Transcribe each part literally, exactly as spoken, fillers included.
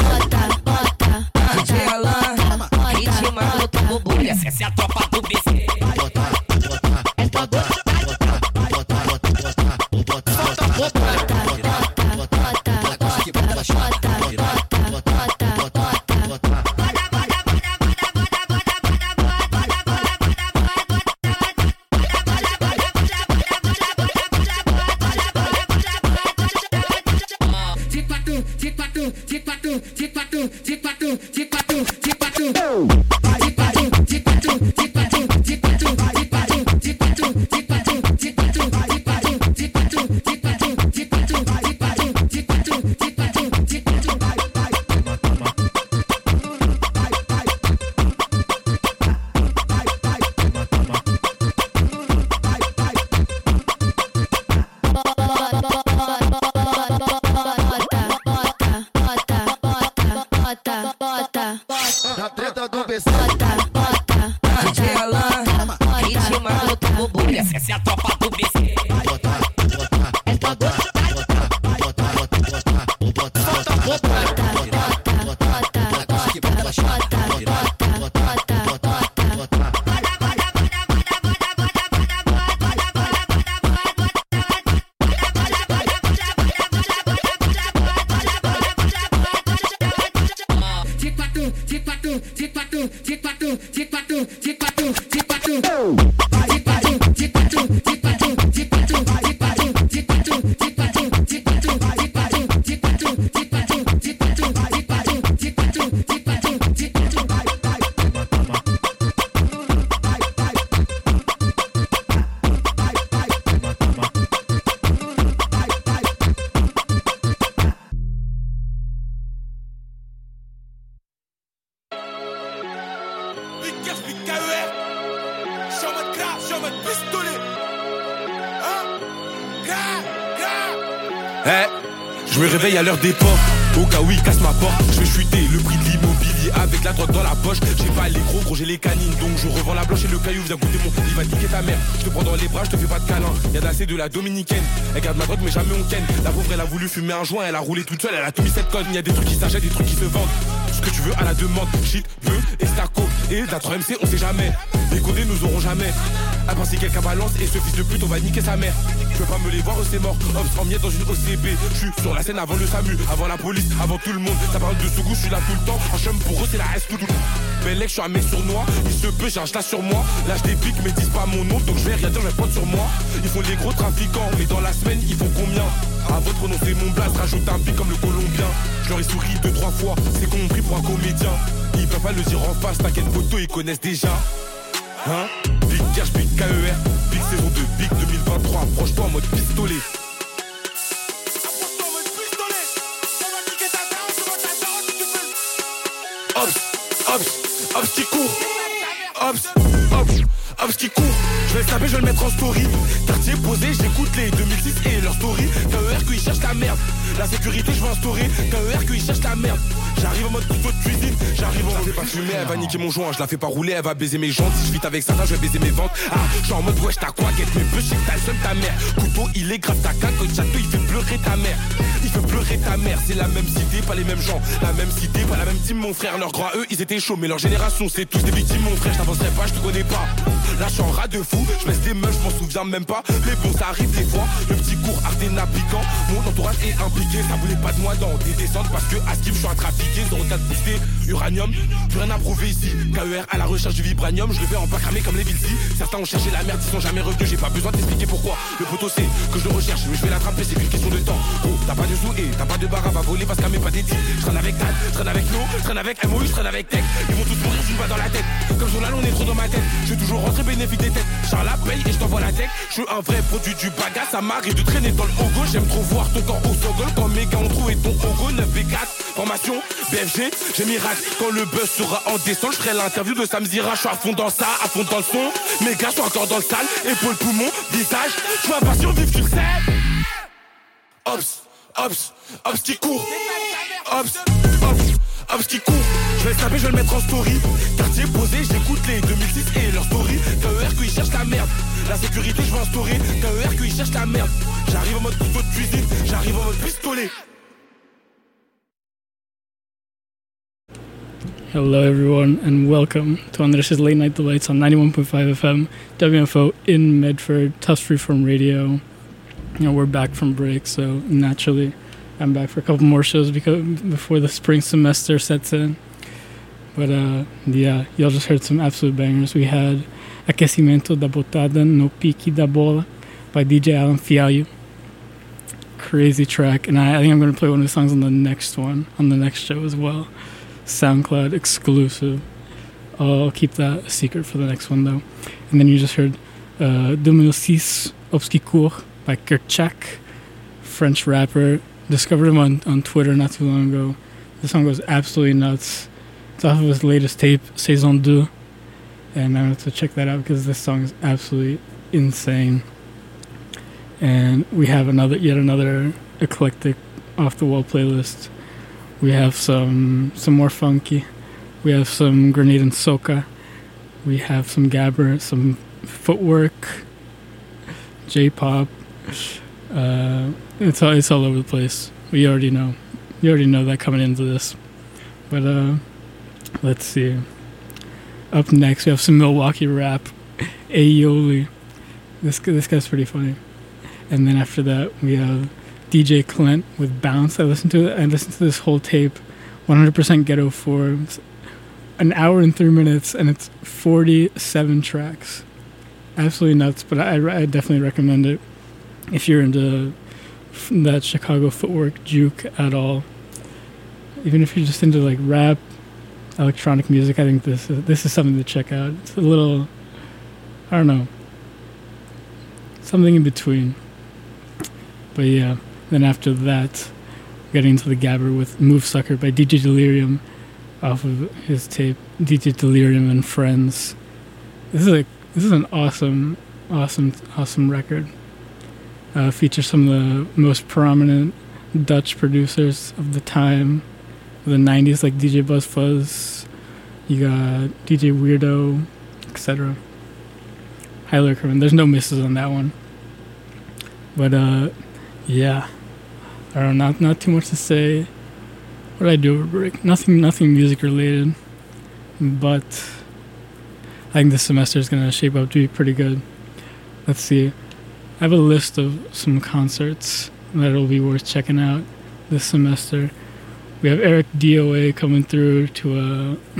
D J Alan, ritmo do Tombo Bulha. Essa é a tropa do B C. Na treta do B C. D J Alan, ritmo do Tombo Bulha. Essa é a tropa do B C. Eh, je me réveille à l'heure des portes. Au cas où il casse ma porte, je vais chuter le prix de l'immobilier avec la drogue dans la poche. J'ai pas les gros, gros j'ai les canines, donc je revends la blanche et le caillou. Viens goûter mon il va niquer ta mère. Je te prends dans les bras, je te fais pas de câlin. Y'a d'assez de la dominicaine. Elle garde ma drogue mais jamais on ken. La pauvre elle a voulu fumer un joint, elle a roulé toute seule, elle a tout mis cette conne. Y'a des trucs qui s'achètent, des trucs qui se vendent. Ce que tu veux à la demande, shit, veux, estaco. Et de la trois M C on sait jamais. Les codés nous auront jamais. À part si quelqu'un balance et ce fils de pute on va niquer sa mère. Je peux pas me les voir, c'est mort. Hobbs en miettes dans une O C B. Je suis sur la scène avant le SAMU, avant la police, avant tout le monde. Ça parle de Sougou, je suis là tout le temps. Un chum pour eux, c'est la S tout tout. Bellec, je suis un mec sournois. Il se peut, j'ai un chat sur moi. Là, je dépique, mais disent pas mon nom. Donc je vais rien dire, je vais prendre sur moi. Ils font les gros trafiquants, mais dans la semaine, ils font combien? Avant de prononcer mon blast, rajoute un pic comme le colombien. Je leur ai souri deux, trois fois. C'est compris pour un comédien. Ils peuvent pas le dire en face, t'inquiète, photo, ils connaissent déjà. Hein? Big Cash, Big K E R, Big saison deux, Big deux mille vingt-trois. Approche-toi en mode pistolet. Hobbs, Hobbs, Hobbs qui court. Hobbs, Hobbs, Hobbs qui court. Je vais le taper, je vais le mettre en story. Quartier posé, j'écoute les deux mille six et leur story. K E R qu'ils cherchent la merde. La sécurité, je veux instaurer. K E R qu'ils cherchent la merde. J'arrive en mode couteau de cuisine. J'arrive en mode pas fumer, elle va niquer mon joint. Je la fais pas rouler, elle va baiser mes jantes. Si je vite avec ça, je vais baiser mes ventes. Ah, je suis en mode wesh, t'as quoi? Get mes bœufs, j'ai ta seule ta mère. Couteau, il est grave ta cacotte. Château, il fait pleurer ta mère. Il fait pleurer ta mère. C'est la même cité, pas les mêmes gens. La même cité, pas la même team, mon frère. Leurs grands, eux, ils étaient chauds. Mais leur génération, c'est tous des victimes, mon frère. Je t'avancerai pas, je te connais pas. Là, je suis en rat de fou. Je baisse des meufs, je m'en souviens même pas. Mais bon, ça arrive des fois. Le petit cours Ardena piquant. Mon entourage est impliqué. Ça voulait pas de moi dans des descentes. Parce que à Skip, je suis un trafiqué. zéro quatre boosté, uranium. Plus rien à prouver ici. K E R à la recherche du vibranium. Je le fais en pas cramé comme les Vilsi. Certains ont cherché la merde, ils sont jamais revenus. J'ai pas besoin de t'expliquer pourquoi. Le poteau sait que je le recherche. Mais je vais l'attraper, c'est qu'une question de temps. Oh, t'as pas de sous et t'as pas de barre à voler. Parce qu'à mes pas des deals. Je traîne avec Tad, je traîne avec No, je traîne avec M O U, je traîne avec Tech. Ils vont tous mourir, je me bats dans la tête. Comme Zola, on est trop dans ma tête. Je suis toujours rentré bénéfice des têtes. J'en la paye et je t'envoie la tech. Je suis un vrai produit du bagasse. Ça m'arrive de traîner dans le hongo. J'aime trop voir ton corps au sogol. Quand mes gars ont trouvé ton hongo. neuf V quatre, formation, B F G, j'ai miracle. Quand le buzz sera en descente, je ferai l'interview de Sam Zira. Je suis à fond dans ça, à fond dans le son. Mes gars sont encore dans le sale. Épaule, poumon, visage. Je vois pas survivre, tu le sais. Hobbs, Hobbs, Hobbs qui court. Hobbs, Hobbs, Hobbs qui court. Je vais le taper, je vais le mettre en story. Quartier posé, j'écoute les deux mille six et leur story. K E R qu'ils cherchent la merde. La sécurité, je veux instaurer. K E R qu'ils cherchent la merde. J'arrive en mode couteau de cuisine. J'arrive en mode pistolet. Hello everyone and welcome to Andres' Late Night Delights on ninety-one point five F M, W F O in Medford, Tufts Freeform Radio. You know, we're back from break, so naturally I'm back for a couple more shows because before the spring semester sets in. But uh, yeah, y'all just heard some absolute bangers. We had Aquecimento da Botada no Pique da Bola by D J Alan Fialho. Crazy track, and I, I think I'm going to play one of the songs on the next one, on the next show as well. SoundCloud exclusive. I'll keep that a secret for the next one though. And then you just heard uh, two thousand six Obscur by Kerchak, French rapper. Discovered him on, on Twitter not too long ago. The song goes absolutely nuts. It's off of his latest tape, Saison two. And I wanted to check that out because this song is absolutely insane. And we have another, yet another eclectic off-the-wall playlist. We have some some more funky. We have some Grenade and Soca. We have some Gabber, some Footwork, J-pop. Uh, it's all it's all over the place. We already know. You already know that coming into this. But uh, let's see. Up next, we have some Milwaukee rap. Aioli. This this guy's pretty funny. And then after that, we have D J Clint with Bounce. I listened to it. I listened to this whole tape, one hundred percent Ghetto four. It's an hour and three minutes, and it's forty-seven tracks. Absolutely nuts, but I, I definitely recommend it if you're into that Chicago footwork juke at all. Even if you're just into like rap, electronic music, I think this is, this is something to check out. It's a little, I don't know, something in between. But yeah. Then after that, getting into the Gabber with Move Sucker by D J Delirium off of his tape, D J Delirium and Friends. This is a this is an awesome, awesome, awesome record. Uh, features some of the most prominent Dutch producers of the time, of the nineties, like D J Buzz Fuzz, you got D J Weirdo, et cetera. Highly recommend. There's no misses on that one. But uh, yeah. I don't know, not, not too much to say. What did I do over break? Nothing, nothing music related. But I think this semester is going to shape up to be pretty good. Let's see. I have a list of some concerts that will be worth checking out this semester. We have Eric D O A coming through to a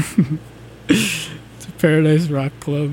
to Paradise Rock Club.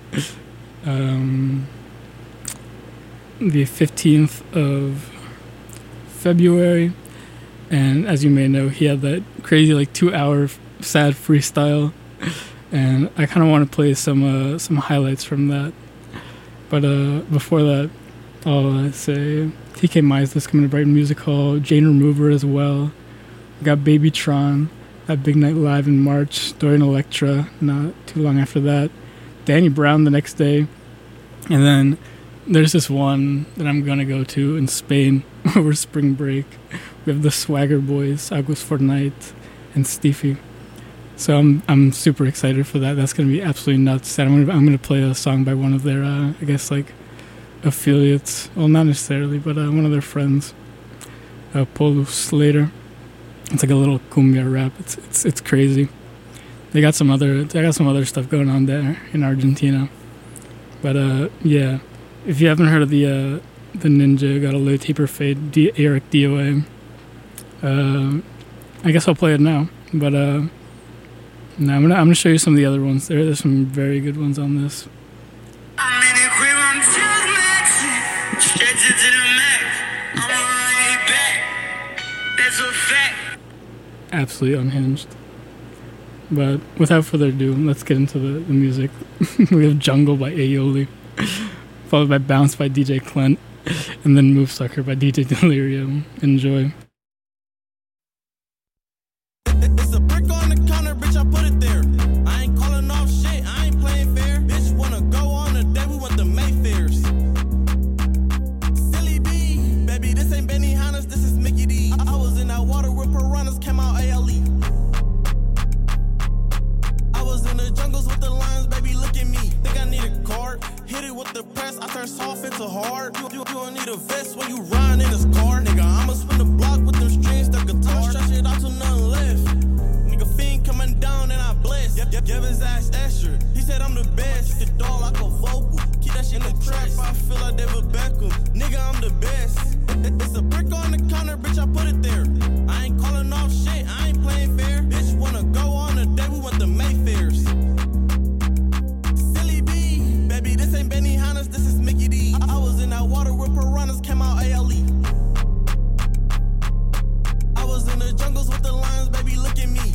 Um, the fifteenth of February, and as you may know, he had that crazy like two hour sad freestyle, and I kind of want to play some uh, some highlights from that. But uh, before that, I'll uh, say T K Meisler's coming to Brighton Music Hall, Jane Remover as well. We got Babytron at Big Night Live in March, Dorian Electra not too long after that, Danny Brown the next day, and then there's this one that I'm gonna go to in Spain over spring break. We have the Swagger Boys, August Fortnite, and Stiffy. So I'm I'm super excited for that. That's gonna be absolutely nuts. And I'm gonna I'm gonna play a song by one of their uh, I guess like affiliates. Well, not necessarily, but uh, one of their friends, uh, Polo Slater. It's like a little cumbia rap. It's it's it's crazy. They got some other they got some other stuff going on there in Argentina. But uh, yeah. If you haven't heard of the uh, the Ninja Got a Low Taper Fade, D- Eric D O A, uh, I guess I'll play it now. But uh, no, I'm gonna I'm gonna show you some of the other ones. There, there's some very good ones on this. Absolutely unhinged. But without further ado, let's get into the, the music. We have Jungle by Aioli, followed by Bounce by D J Clint, and then Move Sucker by D J Delirium. Enjoy. It's a brick on the counter, bitch, I put it there. I ain't calling off shit, I ain't playing fair. Bitch, wanna go on a date, we want the Mayfairs. Silly B, baby, this ain't Benny Hannes, this is Mickey D. I, I was in that water with piranhas, came out A L E. I was in the jungles with the lions, baby, look at me. Think I need a card, hit it with the press, I turn soft into hard. You, you, you don't need a vest when you ride in this car, nigga. I'ma spin the block with them strings, the guitar, stretch it out till nothing left. Nigga fiend coming down and I Gave his ass extra. He said I'm the best. The dog like a vocal. Keep that shit in the trap. I feel like David Beckham. Nigga, I'm the best. It's a brick on the counter, bitch. I put it there. I ain't calling off shit. I ain't playing fair. Bitch wanna go on a date. We went to Mayfairs. Silly B, baby. This ain't Benny Hannes. This is Mickey D. I, I was in that water with piranhas. Came out A L E. I was in the jungles with the lions. Baby, look at me.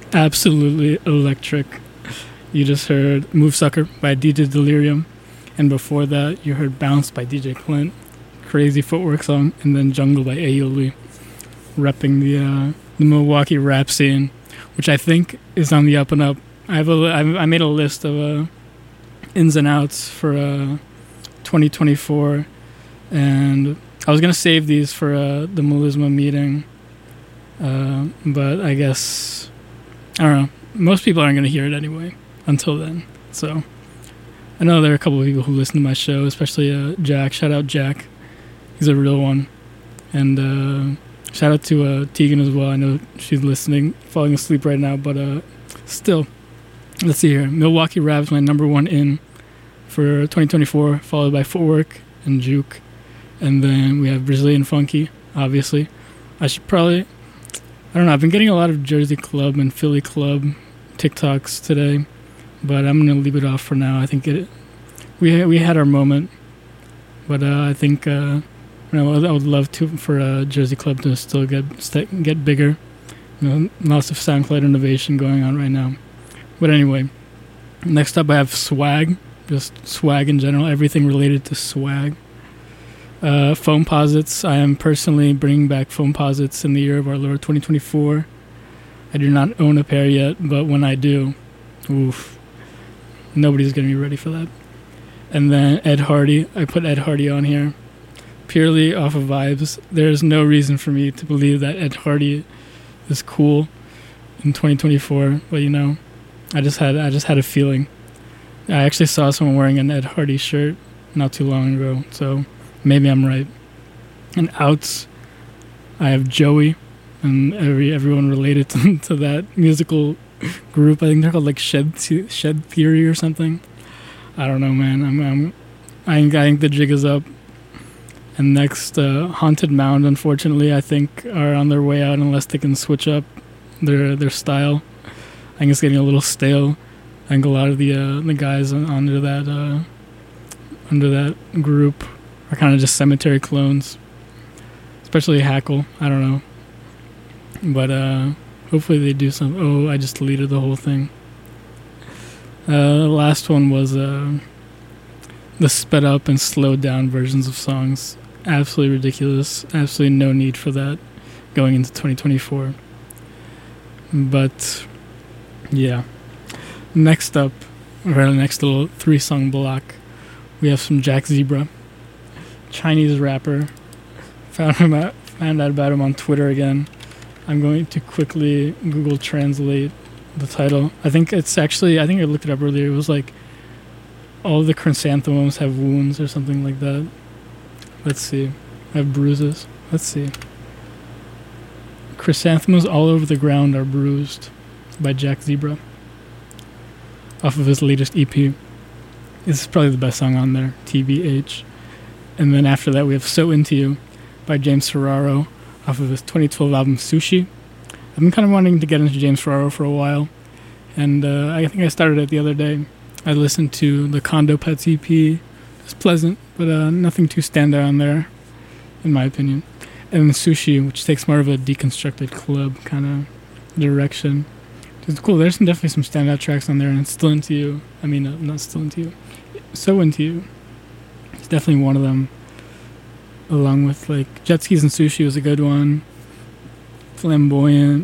absolutely electric. You just heard Move Sucker by D J Delirium, and before that you heard Bounce by D J Clint, crazy footwork song, and then Jungle by Aioli, repping the uh, the Milwaukee rap scene, which I think is on the up and up. I have a I made a list of uh, ins and outs for uh, twenty twenty-four, and I was gonna save these for uh, the Melisma meeting, uh, but I guess I don't know. Most people aren't gonna hear it anyway until then. So I know there are a couple of people who listen to my show, especially uh, Jack. Shout out Jack, he's a real one, and uh, shout out to uh, Tegan as well. I know she's listening, falling asleep right now, but uh, still. Let's see here. Milwaukee Rap's my number one in for twenty twenty-four, followed by Footwork and Juke. And then we have Brazilian Funky, obviously. I should probably... I don't know. I've been getting a lot of Jersey Club and Philly Club TikToks today, but I'm going to leave it off for now. I think it... We we had our moment, but uh, I think... Uh, you know, I would love to for uh, Jersey Club to still get st- get bigger. You know, lots of SoundCloud innovation going on right now. But anyway, next up I have swag, just swag in general, everything related to swag. Uh, Foamposites, I am personally bringing back Foamposites in the year of our Lord twenty twenty-four. I do not own a pair yet, but when I do, oof, nobody's going to be ready for that. And then Ed Hardy, I put Ed Hardy on here, purely off of vibes. There's no reason for me to believe that Ed Hardy is cool in twenty twenty-four, but you know, I just had I just had a feeling. I actually saw someone wearing an Ed Hardy shirt not too long ago, so maybe I'm right. And outs, I have Joey and every everyone related to, to that musical group. I think they're called like Shed Shed Theory or something. I don't know, man. I'm, I'm I think I think the jig is up. And next, uh, Haunted Mound, unfortunately, I think are on their way out unless they can switch up their their style. I think it's getting a little stale. I think a lot of the uh, the guys under that uh, under that group are kind of just cemetery clones, especially Hackle. I don't know, but uh, hopefully they do some. Oh, I just deleted the whole thing. Uh, the last one was uh, the sped up and slowed down versions of songs. Absolutely ridiculous. Absolutely no need for that going into twenty twenty-four. But yeah, next up, or the next little three-song block, we have some Jack Zebra, Chinese rapper. Found him out, found out about him on Twitter again. I'm going to quickly Google Translate the title. I think it's actually, I think I looked it up earlier. It was like, all the chrysanthemums have wounds or something like that. Let's see. I have bruises. Let's see. Chrysanthemums all over the ground are bruised by Jack Zebra off of his latest E P. This is probably the best song on there, T B H. And then after that we have So Into You by James Ferraro off of his twenty twelve album Sushi. I've been kind of wanting to get into James Ferraro for a while, and uh, I think I started it the other day. I listened to the Condo Pets E P. It's pleasant, but uh, nothing too standout on there, in my opinion. And then Sushi, which takes more of a deconstructed club kind of direction. It's cool. There's some, definitely some standout tracks on there, and it's Still Into You. I mean, uh, not Still Into You. So Into You. It's definitely one of them. Along with, like, Jet Skis and Sushi was a good one. Flamboyant.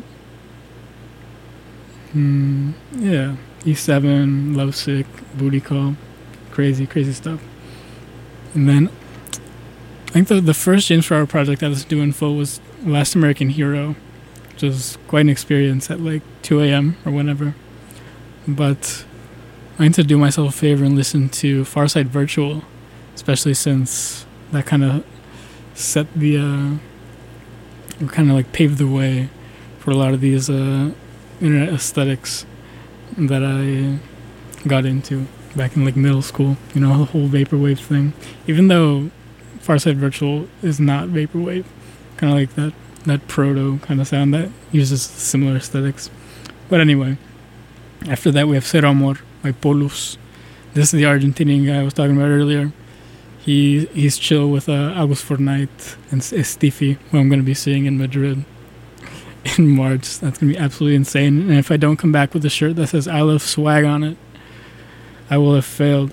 Hmm, yeah. E seven, Lovesick, Booty Call. Crazy, crazy stuff. And then, I think the, the first James Ferraro project I listened to in full was Last American Hero, which was quite an experience at like two a.m. or whenever. But I need to do myself a favor and listen to Farside Virtual, especially since that kind of set the, uh, or kind of like paved the way for a lot of these uh, internet aesthetics that I got into back in like middle school. You know, the whole vaporwave thing. Even though Farside Virtual is not vaporwave, kind of like that that proto kind of sound that uses similar aesthetics. But anyway, after that we have Ser Amor by Polus. This is the Argentinian guy I was talking about earlier. He he's chill with uh, August Fortnite and Estifi, who I'm going to be seeing in Madrid. in March. That's going to be absolutely insane. And if I don't come back with a shirt that says I love swag on it, I will have failed.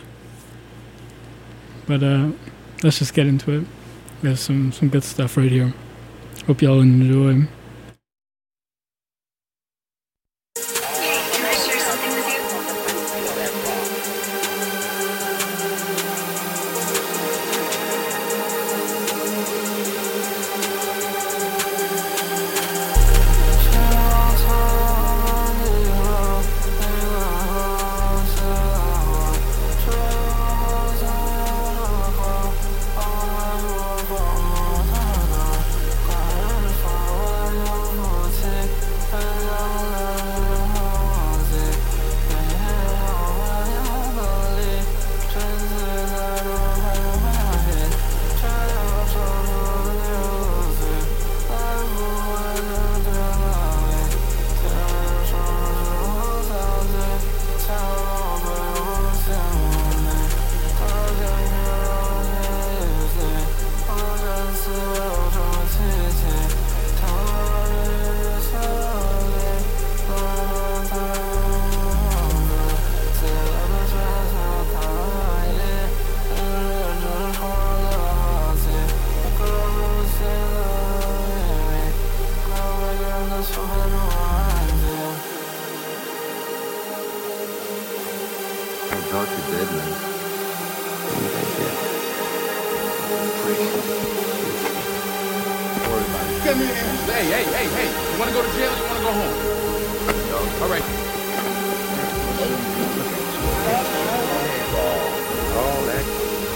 But uh, let's just get into it. There's some, some good stuff right here. Hope y'all enjoy. Hey, hey, hey, hey. You want to go to jail or you want to go home? All right. All that.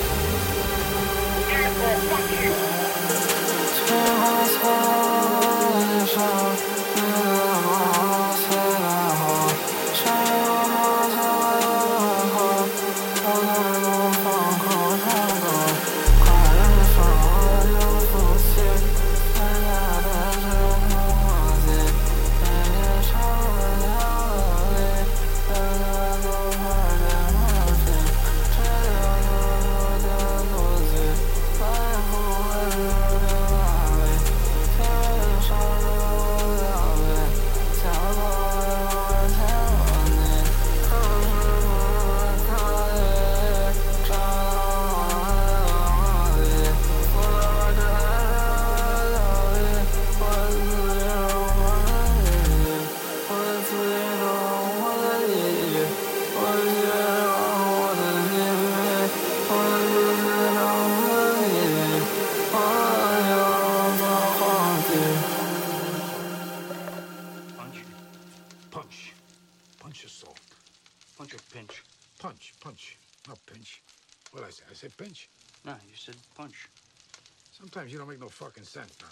Punch, punch, not pinch. What did I say? I said pinch? No, you said punch. Sometimes you don't make no fucking sense, Donnie.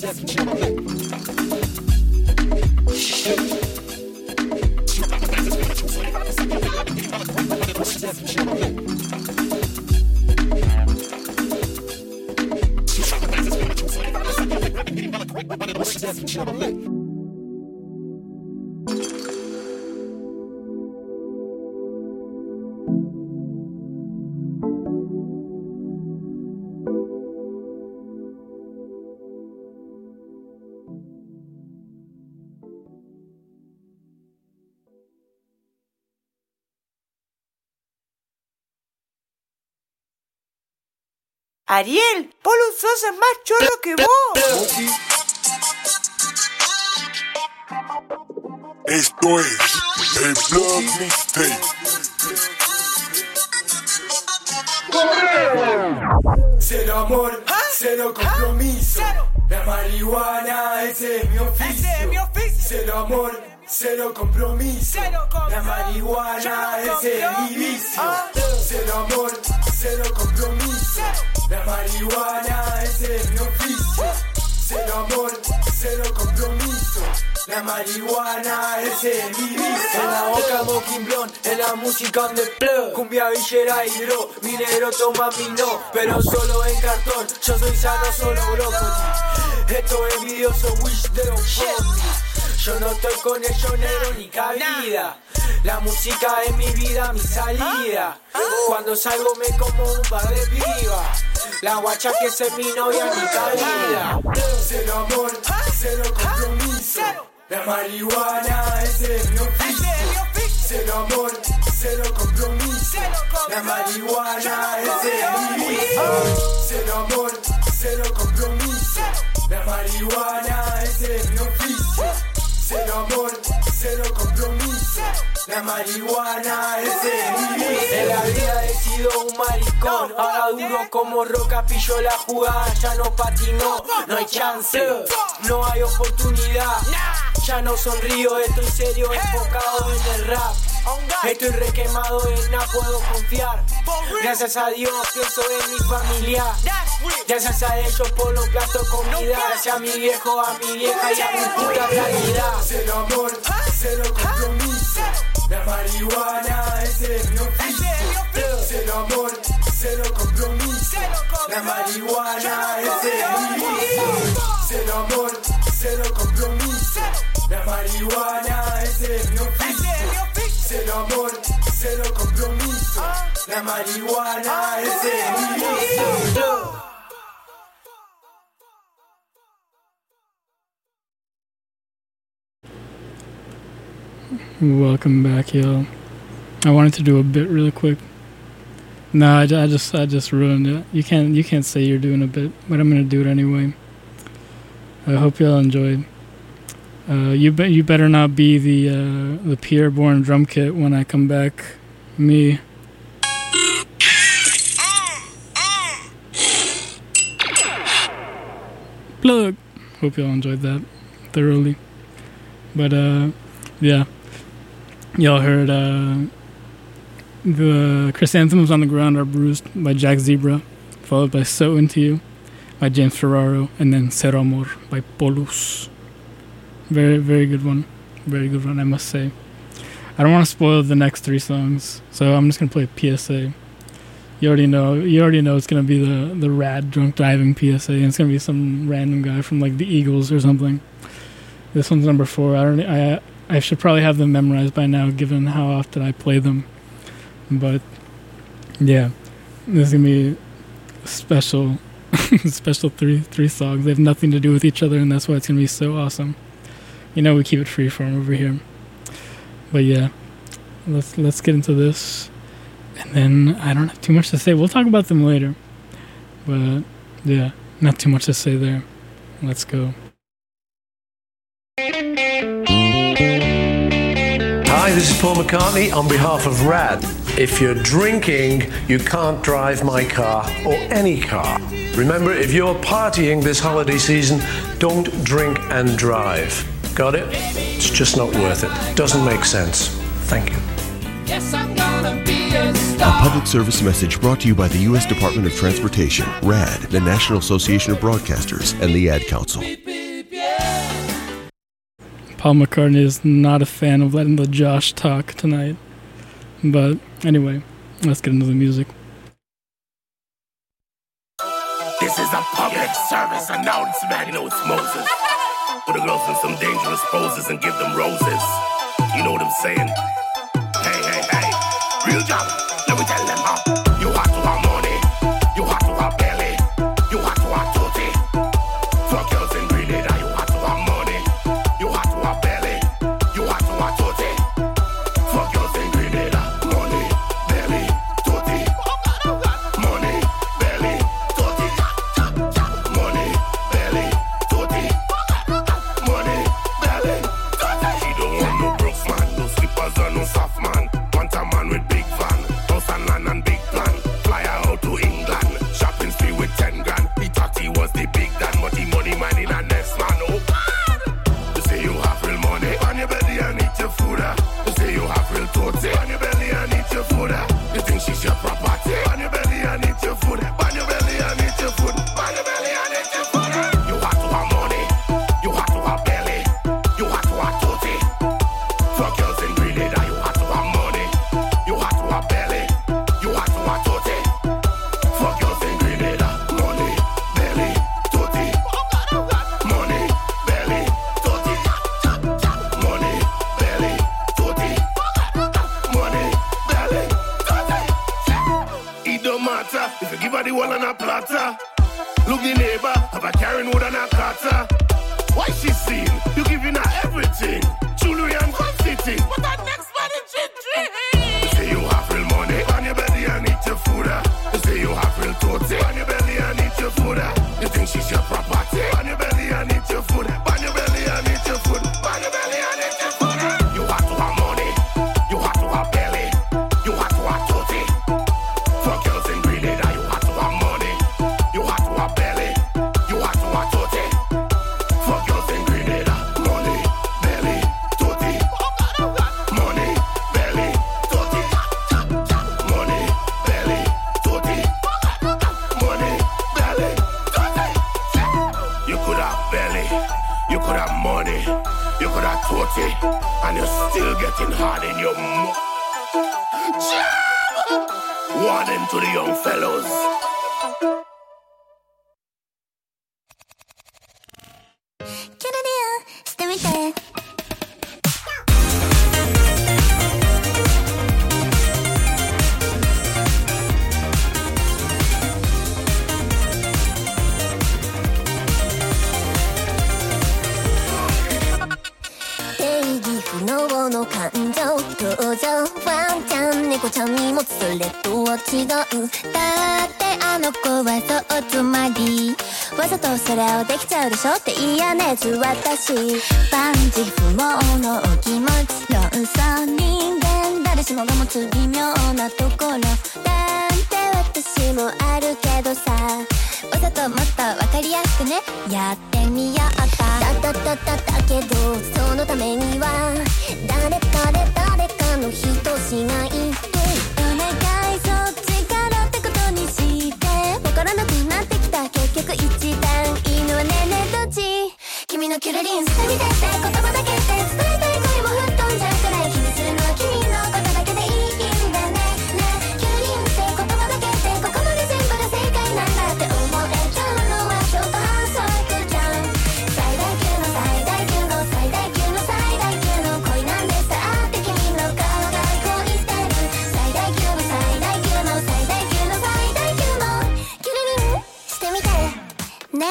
Ariel, Polo Sosa es más chorro que vos. Esto es el Blog Mixtape. Cero amor, ¿ah? Cero compromiso. ¿Ah? La marihuana, ese es mi oficio. Ese es mi oficio. Cero amor, cero compromiso. Cero compromiso. La marihuana, cero ese es mi vicio. ¿Ah? Cero amor, cero compromiso. La marihuana, ese es mi oficio. Cero amor, cero compromiso. La marihuana, ese es mi vicio. En la boca moquimblón, en la música de plug. Cumbia villera y dro, mi negro toma mi no, pero solo en cartón. Yo soy sano, solo brócoli. Esto es envidioso, wish de los forty. Yo no estoy con ellos negro ni cabida. La música es mi vida, mi salida. Cuando salgo me como un par de pibas. La guacha que es mi novia, mi cabida. Cero amor, cero compromiso. La marihuana, ese es mi oficio. Cero amor, cero compromiso. La marihuana, ese es mi vicio. Cero amor, cero compromiso. La marihuana, ese es mi oficio. Cero amor, cero compromiso. La marihuana, ese es mi vicio. En la vida he sido un maricón. Haga duro como roca, pillo la jugada, ya no patinó. No hay chance, no hay oportunidad. Ya no sonrío, estoy serio, enfocado en el rap. Estoy requemado, en nada puedo confiar. Gracias a Dios pienso en mi familia. Gracias a ellos por los platos comida. Gracias a mi viejo, a mi vieja y a mi puta realidad. Cero amor, cero compromiso. La marihuana, ese es mi oficio. Cero amor, cero compromiso. La marihuana, ese es mi vicio. Cero amor, cero compromiso. La marihuana, ese es mi oficio. Cero amor, cero compromiso. La marihuana, ese es mi vicio. Welcome back, y'all. I wanted to do a bit really quick. Nah, I, I just I just ruined it. You can't you can't say you're doing a bit, but I'm gonna do it anyway. I hope y'all enjoyed. Uh, you bet you better not be the uh, the Pierre Bourne drum kit when I come back. Me. Plug. Hope y'all enjoyed that thoroughly. But uh, yeah. Y'all heard uh, the Chrysanthemums on the Ground Are Bruised by Jack Zebra, followed by So Into You by James Ferraro, and then Cero Amor by Polus. Very, very good one. Very good one, I must say. I don't want to spoil the next three songs, so I'm just gonna play a P S A. You already know. You already know it's gonna be the the rad drunk driving P S A, and it's gonna be some random guy from like the Eagles or something. This one's number four. I don't. I. I should probably have them memorized by now, given how often I play them. But yeah, this is gonna be a special, special three three songs. They have nothing to do with each other, and that's why it's gonna be so awesome. You know, we keep it freeform over here. But yeah, let's let's get into this, and then I don't have too much to say. We'll talk about them later. But yeah, not too much to say there. Let's go. Hi, this is Paul McCartney on behalf of RAD. If you're drinking, you can't drive my car or any car. Remember, if you're partying this holiday season, don't drink and drive. Got it? It's just not worth it. Doesn't make sense. Thank you. Yes, I'm gonna be a star. A public service message brought to you by the U S Department of Transportation, RAD, the National Association of Broadcasters, and the Ad Council. Paul McCartney is not a fan of letting the Josh talk tonight. But anyway, let's get into the music. This is a public service announcement. You know it's Moses. Put the girls in some dangerous poses and give them roses. You know what I'm saying? Hey, hey, hey. Real job. Let me tell them how. You have to have money. You have to have belly. You have to have tootie. For girls in Grenada, you have to have money. You have to have belly. You have to have tootie. For girls in Grenada, money, belly, tootie. Money, belly, tootie. Money, belly, tootie. Money, belly, tootie. She don't want no broke man, no skippers or no soft man. Want a man with big van, house and land and big plan. Fly her out to England, shopping spree with ten grand. He thought he was the big dan, but he money man in a next man. Oh man, you say you have real money on your belly and eat your food. ah. You say you have real tootie on your belly and eat your food. ah. You think she's your property on your belly and eat your food. On your belly and eat your food. On your belly and eat your food. You have to have money. You have to have belly. You have to have tootie. For girls in Grenada, you have to have money. You have to have belly. You have to have tootie. For girls in Grenada, money, belly, tootie. Money, belly, tootie. Money, belly, tootie. Money, belly, tootie. It don't matter if you give her the one on a platter. Look the neighbor, have a carrying wood and a cutter. Why she seen? You giving her everything. Jewelry and confetti. What that next man in gentry? You say you have real money on your belly and eat your food. ah. You say you have real tootie on your belly and eat your food. ah. You think she's your property on your belly and eat your food. On your belly and eat your food. On your belly and eat your food. You have to have money. You have to have belly. You have to have tootie. For girls in Grenada, you have to have money. You have to have belly. You have to have tootie. For girls in Grenada, money, belly, tootie. Money, belly, tootie. Money, belly, tootie. Money, belly, tootie. You could have belly, you could have money, you could have tootie, and you're still getting hard in your mo- Jam! Warning to the young fellows. 定義不能の感情どうぞワンちゃん猫ちゃんにもそれとは違う。だってあの子はそうつまりわざとそれをできちゃうでしょって嫌なやつ私万事不毛のお気持ち論争人間誰しもが持つ微妙なところだって私もあるけどさわざともっとわかりやすくねやってみようかだだだだだけどそのためには誰かで誰かの人しがいるお願いそっちからってことにしてわからなくなってきた結局一番いいのはねえねえどっち君のキュルリン捨てみてって言葉だけで伝えたい声も吹っ飛んじゃうくらい気にするのは君のことだけでいいんだねねキュルリンって言葉だけでここまで全部が正解なんだって思えちゃうのはちょっと反則じゃん最大級の最大級の最大級の最大級の恋なんですだって君の顔が恋してる最大級の最大級の最大級の最大級のキュルリンしてみてね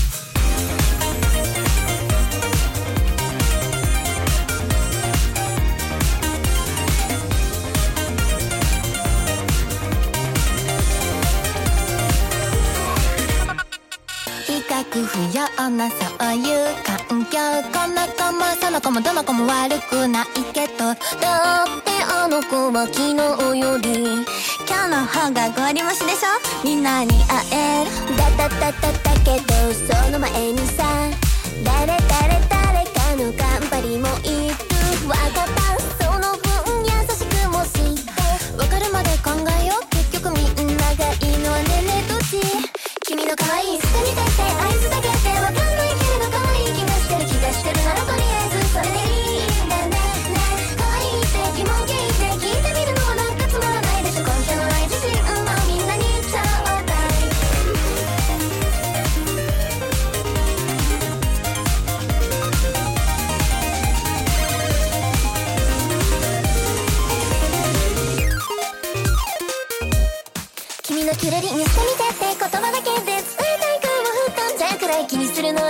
比較不要なそういう環境この子もその子もどの子も悪くないけどだってあの子は昨日より今日の方がゴリマシでしょみんなに会えるだだだだだけどその前にさ誰誰誰かの頑張りもいるわかったその分優しくもしてわかるまで考えよう結局みんながいいのはねえねえどっち君の可愛い捨てみてって合図だけでわかんないけれど可愛い気がしてる気がしてるならとりあえずそれで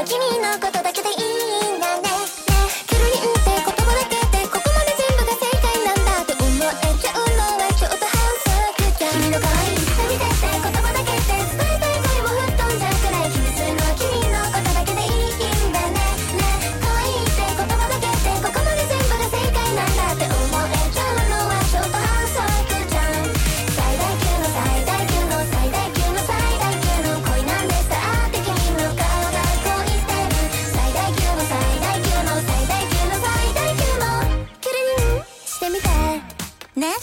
は君のことだけでいいんだね。キュルリンって言葉だけでここまで全部が正解なんだって思えちゃうのはちょっと反則じゃん。君の可愛い見てって言葉だけで伝えたい声も吹っ飛んじゃうくらい気にするのは君のことだけでいいんだね。ね可愛いって言葉だけでここまで全部が正解なんだって思えちゃうのはちょっと反則じゃん。最大級の最大級の最大級の最大級の恋なんでさって君の顔がこう言ってる。最大級の最大級の最大級の最大級のキュルリンしてみてね。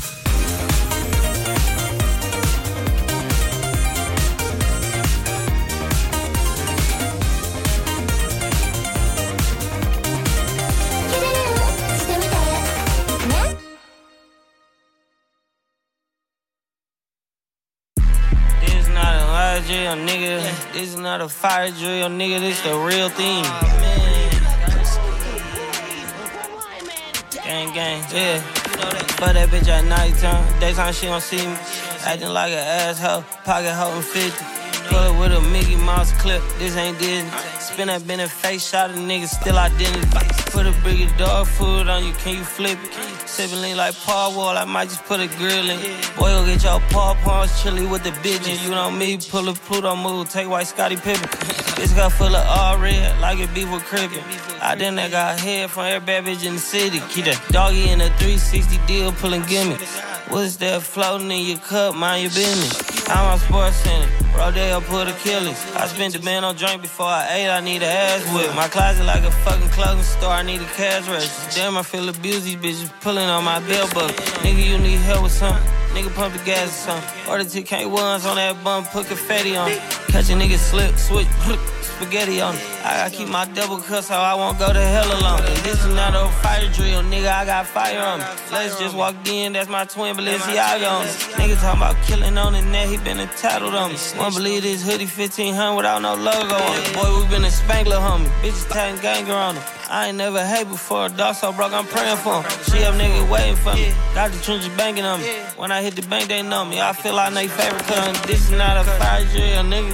Drill, nigga. This is not a fire drill, nigga. This the real thing. Gang, gang, yeah. Fuck that bitch at nighttime. Daytime she don't see me. Acting like an asshole. Pocket holding fifty. Pull it with a Mickey Mouse clip. This ain't Disney. Spin that been a face shot of niggas still identity. Put a bigger dog food on you. Can you flip it? Sippin' lean like Paul Wall, I might just put a grill in. Boy, go get your paw paws chilly with the bitches. You know me, pull a Pluto move, take white Scottie Pippen. Bitch got full of all red, like it beef with cricket. I then I got head from every bad bitch in the city. Keep that doggy in a three sixty deal, pulling gimmicks. What's that floating in your cup, mind your business. I'm on Sports Center, Rodeo put Achilles. I spent the band on drink before I ate, I need a ass whip. My closet like a fucking clothing store, I need a cash register. Damn, I feel abused, these bitches pulling on my belt buckle. Nigga, you need help with something. Nigga, pump the gas or something. Order two K ones on that bum, put confetti on it. Catch a nigga slip, switch, spaghetti on it. I gotta keep my double cut so I won't go to hell alone. This is not a fire drill, nigga, I got fire on me. Let's just walked in, that's my twin, Balenciaga on me. Nigga talking about killing on the net, he been entitled on me. Won't believe this hoodie fifteen hundred without no logo on it. Boy, we been a Spangler homie, bitches tagging ganger on him. I ain't never hate before, a dog so broke, I'm praying for him. She up nigga waiting for me, got the trenches banking on me. When I hit the bank, they know me, I feel like they favorite cousin. This is not a fire drill, nigga.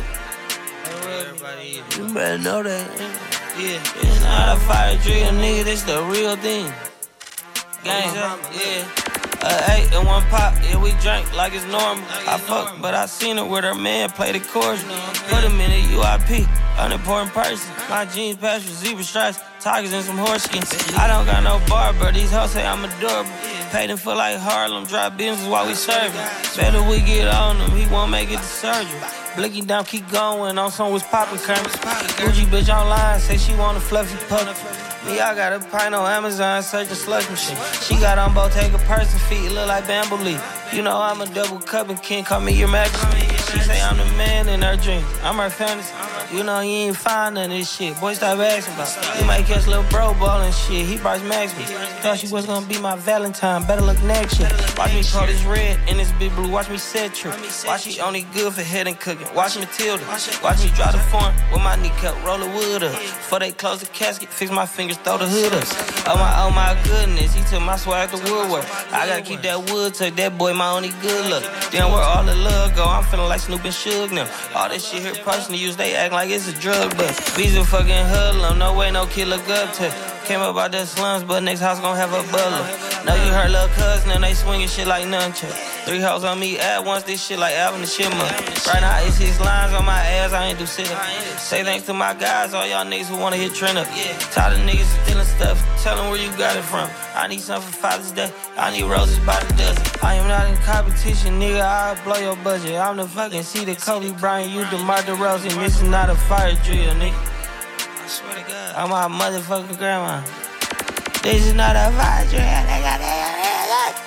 You better know that. Yeah, it's not a fire drill, nigga. This the real thing. Gang, yeah. Uh, eight and one pop, yeah, we drink like it's normal. I fuck, but I seen her with her man play the chorus. Put him in a U I P, unimportant person. My jeans patch with zebra stripes, tigers and some horse skins. I don't got no bar, but these hoes say I'm adorable. Paid him for like Harlem, drop business while we serving. Better we get on him, he won't make it to surgery. Blicky down, keep going, on some was poppin' current. Gucci bitch online, say she want a fluffy puppy. Me, I got a pint on Amazon, searching slush machine. She got on Bottega person feet, look like bamboo leaf. You know I'm a double cup and can't call me your majesty. She say I'm the man in her dreams, I'm her fantasy. You know he ain't find none of this shit, boy stop asking about it. You might catch little bro ball and shit, he Bryce Maxby. Thought she was gonna be my Valentine, better look next year. Watch me call this red and this big blue, watch me set trip. Watch me only good for head and cooking, watch Matilda. Watch me drop the form with my kneecap, roll the wood up. Before they close the casket, fix my fingers, throw the hood up. Oh my, oh my goodness, he took my swag to woodwork. I gotta keep that wood tuck, that boy my only good look. Then where all the love go, I'm feeling like Snoop and Suge now. All this shit here personal use, they act like it's a drug bust. Visa fucking hoodlum, no way no kid look up to. Came up out the slums, but next house gon' have a butler. Know you heard little cousin and they swinging shit like nunchuck. Three hoes on me at once, this shit like Alvin the Chipmunk. Right now it's six lines on my ass, I ain't do sit up. Say thanks to my guys, all y'all niggas who wanna hit trend up. Tired of niggas stealing stuff, tell them where you got it from. I need something for Father's Day, I need roses by the dozen. I am not in competition, nigga, I'll blow your budget. I'm the fucking C, the Kobe Bryant, you DeMar DeRozan. This is not a fire drill, nigga. I swear to God, I'm my motherfucking grandma. This is not a fire drill, nigga.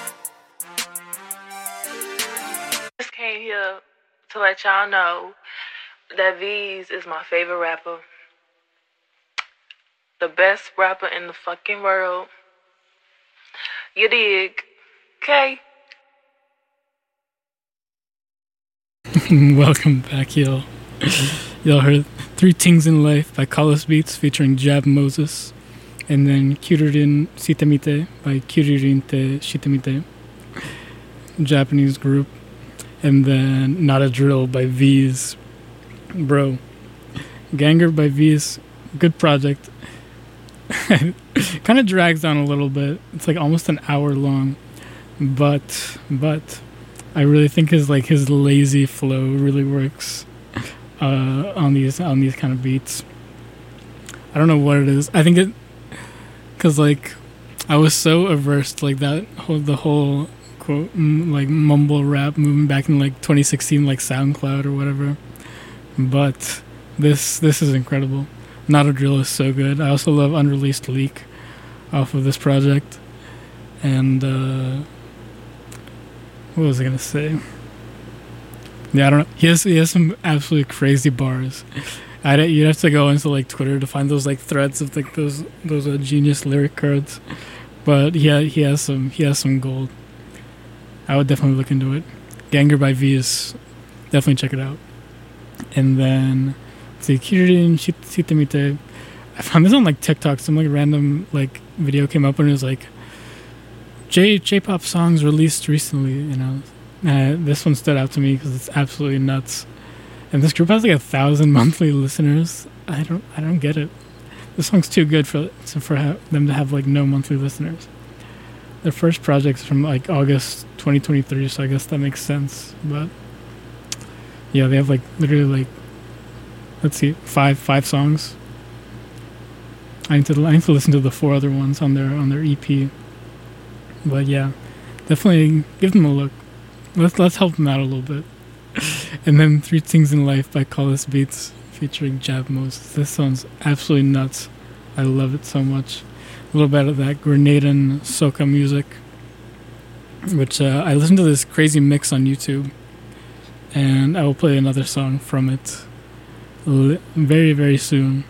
Just came here to let y'all know that V's is my favorite rapper. The best rapper in the fucking world. You dig? Okay? Welcome back, y'all. Y'all heard Three Things in Life by Carlos Beats featuring Jab Moses. And then Kyururin Shitemite by Kyururin Te Shitemite, Japanese group. And then Not a Drill by V's. Bro, Ganger by V's, good project. Kind of drags on a little bit. It's like almost an hour long, but but I really think his like his lazy flow really works uh, on these on these kind of beats. I don't know what it is. I think it because like I was so averse to like that whole the whole quote m- like mumble rap movement back in like twenty sixteen, like SoundCloud or whatever. But this this is incredible. Not a Drill is so good. I also love Unreleased Leak off of this project. And uh, what was I gonna say? Yeah, I don't know. He has he has some absolutely crazy bars. I you'd have to go into like Twitter to find those like threads of like those those uh, genius lyric cards. But yeah, he has some he has some gold. I would definitely look into it. Ganger by V is definitely check it out. And then see Kirin Shitemite. I found this on like TikTok. Some like random like video came up and it was like J J-pop songs released recently. You know, uh, this one stood out to me because it's absolutely nuts. And this group has like a thousand monthly listeners. I don't I don't get it. This song's too good for for ha- them to have like no monthly listeners. Their first project's from like August twenty twenty-three, so I guess that makes sense. But yeah, they have like literally like let's see, five five songs. I need to I need to listen to the four other ones on their on their E P. But yeah, definitely give them a look. Let's let's help them out a little bit. And then Three Things in Life by Collis Beats featuring Jab Moses. This sounds absolutely nuts. I love it so much. A little bit of that Grenadian soca music, which uh, I listened to this crazy mix on YouTube, and I will play another song from it li- very very soon.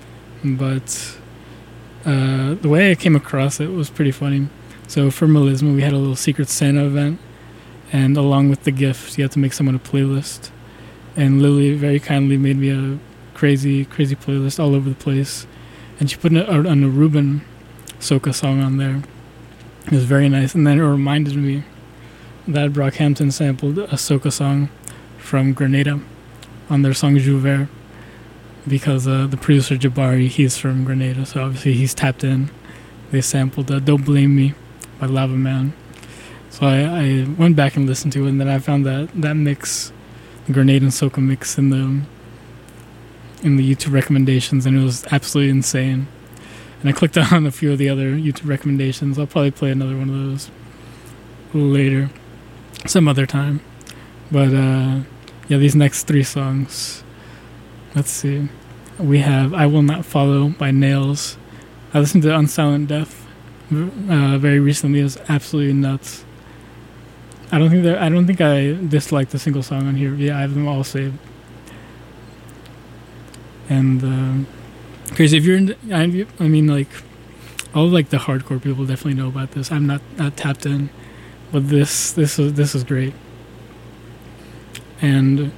But uh, the way I came across it was pretty funny. So for Melisma, we had a little Secret Santa event, and along with the gifts, you had to make someone a playlist. And Lily very kindly made me a crazy, crazy playlist all over the place. And she put an, a, a Ruben soca song on there. It was very nice. And then it reminded me that Brockhampton sampled a soca song from Grenada on their song Jouvert. Because uh, the producer Jabari, he's from Grenada, so obviously he's tapped in. They sampled uh, Don't Blame Me by Lava Man. So I, I went back and listened to it, and then I found that that mix, the Grenadian soca mix, in the in the YouTube recommendations, and it was absolutely insane. And I clicked on a few of the other YouTube recommendations. I'll probably play another one of those later, some other time. But uh, yeah, these next three songs. Let's see. We have I Will Not Follow by Nails. I listened to Unsilent Death uh, very recently. It was absolutely nuts. I don't think that I don't think I disliked a single song on here. Yeah, I have them all saved. And uh, crazy if you're in, I, I mean like all of, like the hardcore people definitely know about this. I'm not, not tapped in, but this this is this is great. And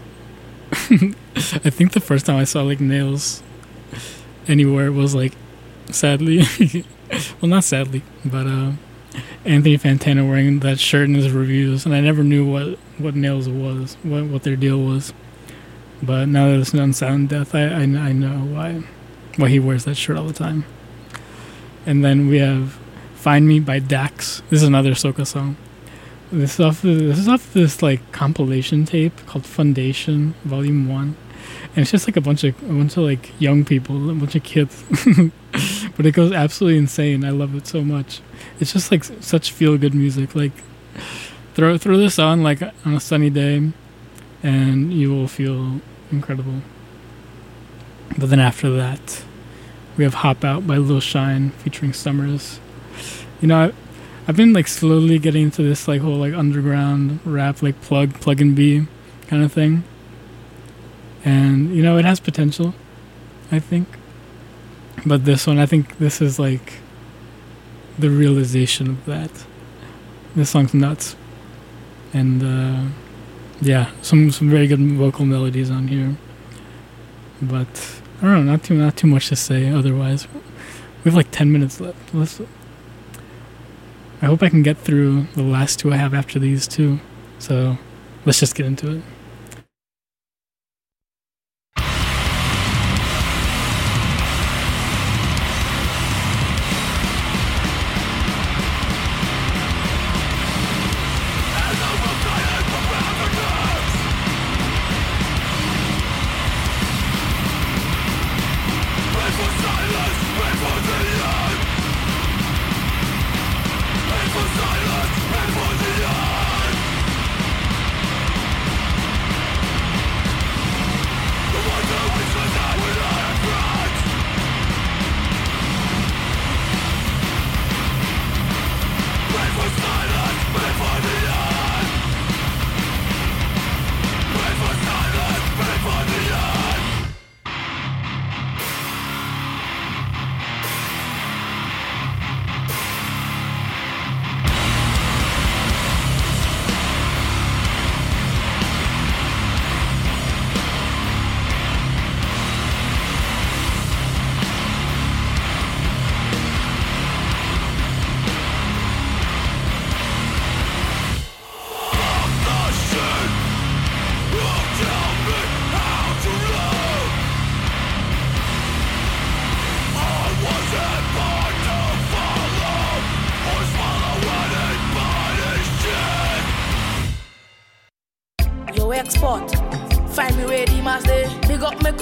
I think the first time I saw like Nails anywhere was like sadly well not sadly but uh Anthony Fantano wearing that shirt in his reviews, and I never knew what, what Nails was, what what their deal was. But now that I listen to Unsilent Death, I, I, I know why why he wears that shirt all the time. And then we have Find Me by Dax. This is another soca song. This is off this is off this like compilation tape called Foundation Volume One, and it's just like a bunch of a bunch of like young people, a bunch of kids, but it goes absolutely insane. I love it so much. It's just like such feel good music. Like throw throw this on like on a sunny day, and you will feel incredible. But then after that, we have Hop Out by Lil Shine featuring Summers. You know. I, I've been like slowly getting into this like whole like underground rap, like plug, plug and be kind of thing. And you know, it has potential, I think. But this one, I think this is like the realization of that. This song's nuts. And uh, yeah, some some very good vocal melodies on here. But I don't know, not too not too much to say otherwise. We have like ten minutes left. Let's I hope I can get through the last two I have after these two. So let's just get into it.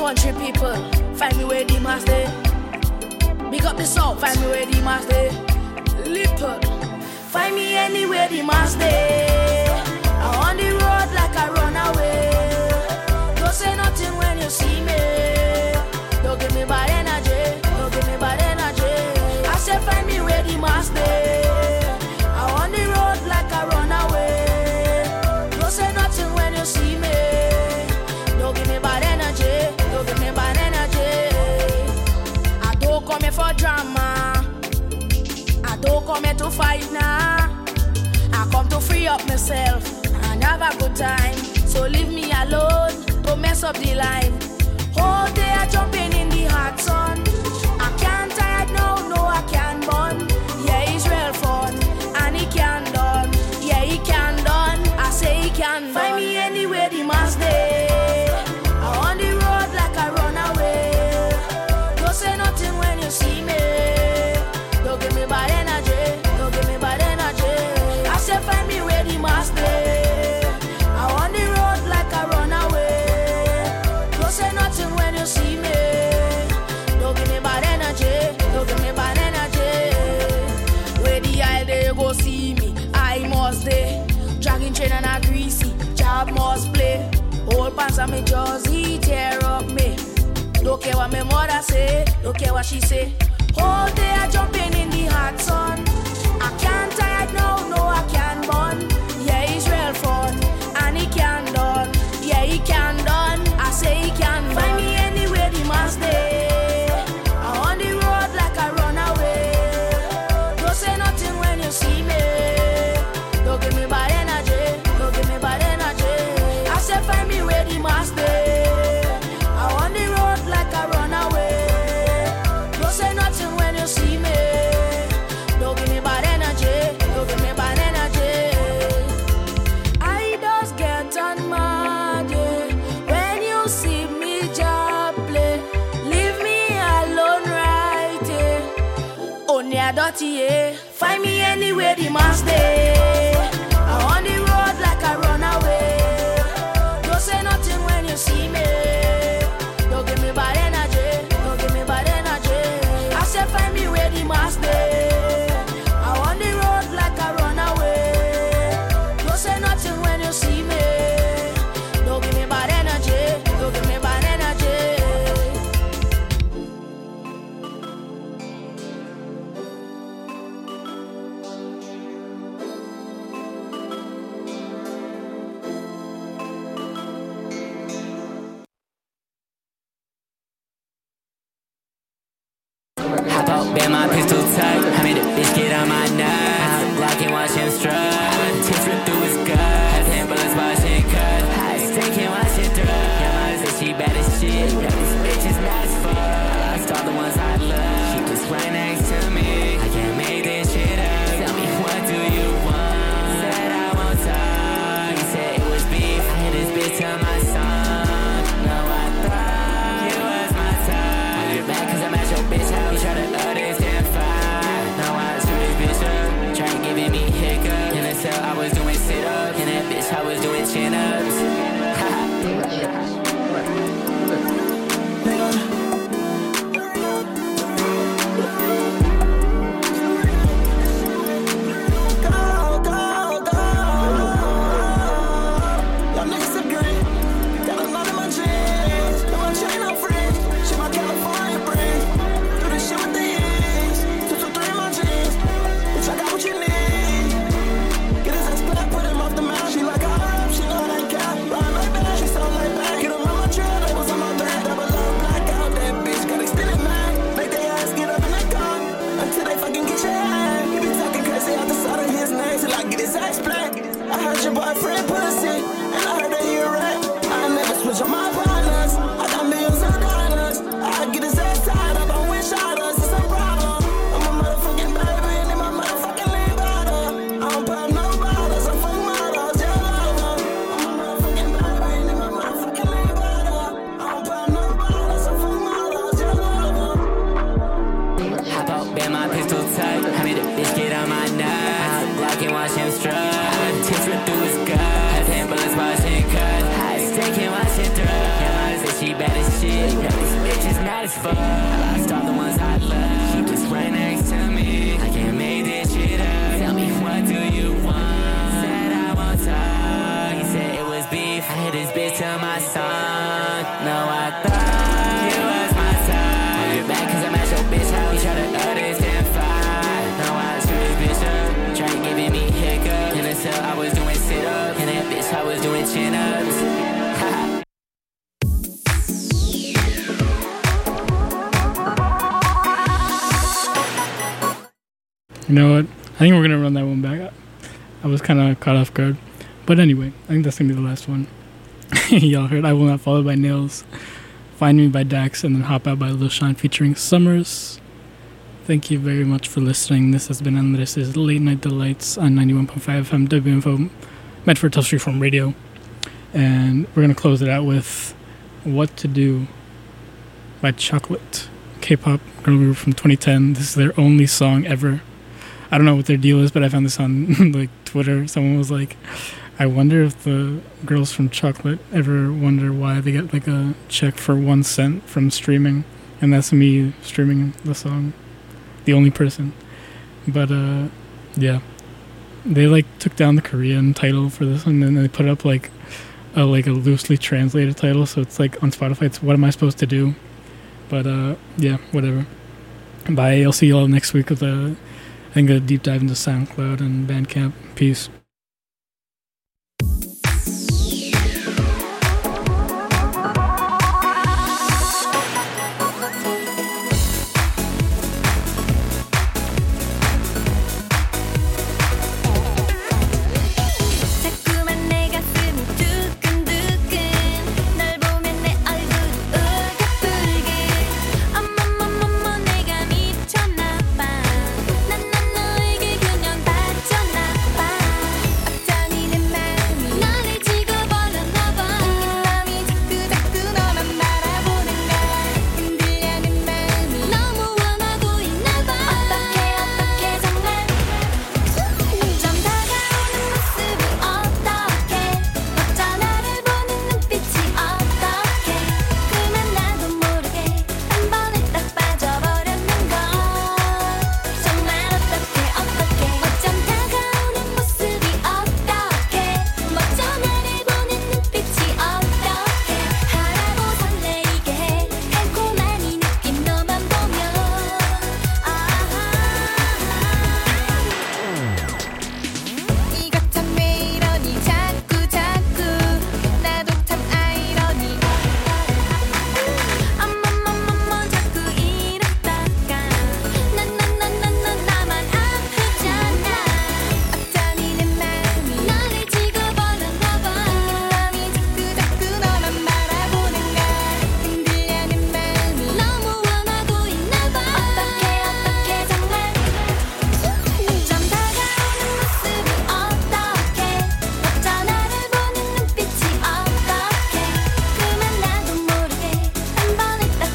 country people, find me where the mass day. Big up the south, find me where the mass day. Lippert, find me anywhere the mass day. I'm on the road like I run away. Don't say nothing when you see me. Don't give me bad energy, don't give me bad energy. I say find me where the mass day. I'm on the road like I run away. Don't say nothing when you see me. Don't give me bad energy, don't give me bad energy. I don't come here for drama. I don't come here to fight now. I come to free up myself and have a good time. So leave me alone, don't mess up the line. Whole day I jumping in the hot sun. I can't tired now, no I can't burn. Yeah, it's real fun, and he can done. Yeah, he can done, I say he can done. Find me anywhere the mass day. I'm on the road like I run away. Don't say nothing when you see me. Don't give me bad energy, don't give me bad energy. I say find me where the mass day. I'm on the road like I run away. Don't say nothing when you see me. Don't give me bad energy, don't give me bad energy. Where the aisle they go see me, I must stay. Dragging chain and a greasy, job must play. Old pants and me jersey tear up me. Don't care what my mother say, don't care what she say. Whole day I jumping in the hot sun. I can't tired now, no I can't burn. Yeah, it's real fun, and he can done. Yeah, he can done, I say he can done. Find me anywhere the mass day. I'm on the road like I run away. Don't say nothing when you see me. Don't give me bad energy, don't give me bad energy. I say find me where the mass day. I'm on the road like I run away. Don't say nothing when you see me. Don't give me bad energy, don't give me bad energy. I just get on mad, yeah. When you see me job play, leave me alone right, yeah. Only a dirty, yeah. Find me anywhere the mass day. I'm on the road like I run away. Don't say nothing when you see me. Don't give me bad energy, don't give me bad energy. I say find me where the mass day. I'm on the road like I run away. Don't say nothing when you see me. Don't give me bad energy, don't give me bad energy. Hop out, bear my pistol tight. I made a bitch get on my nerves. Glock and watch him strut. Tip flip through his gut. Have him bullets watching cut. High stick and watch it through. Your mother said she bad as shit. That this bitch is not as fuck. I lost all the ones I love. She was right next to me. I can't make this shit up. Tell me what do you want? Said I won't talk. He said it was beef. I hit this bitch to my son. No, I thought you was my type. I get back cause I'm at your bitch house. Try to understand fire. Now I shoot this bitch up. Try giving me hiccup. In the cell I was doing sit-ups. In that bitch I was doing chin-ups. She bad as shit. fuck. I lost all the ones I love. She just right next to me. I can't make this shit up. Tell me, what do you want? Said I won't talk. He said it was beef. I hit this bitch to my son. No, I thought you was my son. On your back cause I'm at your bitch house. You try to understand five. Now I shoot this bitch up. Try giving me hiccups. In the cell I was doing sit-ups. And that bitch I was doing chin-ups. You know what? I think we're gonna run that one back. I was kind of caught off guard, but anyway, I think that's gonna be the last one. Y'all heard "I Will Not Follow" by Nails, "Find Me" by Dax, and then "Hop Out" by Lil Sean featuring Summers. Thank you very much for listening. This has been Andres' Late Night Delights on ninety-one point five F M W F O, Medford Tough Street from Radio, and we're gonna close it out with "What to Do" by Chocolate, K-pop girl group from twenty ten. This is their only song ever. I don't know what their deal is, but I found this on like Twitter. Someone was like, I wonder if the girls from Chocolate ever wonder why they get like a check for one cent from streaming. And that's me streaming the song. The only person. But uh, yeah. They like took down the Korean title for this one, and then they put up like a, like a loosely translated title. So it's like on Spotify, it's "What Am I Supposed to Do?" But uh, yeah, whatever. Bye. I'll see you all next week with a I think a deep dive into SoundCloud and Bandcamp. Peace.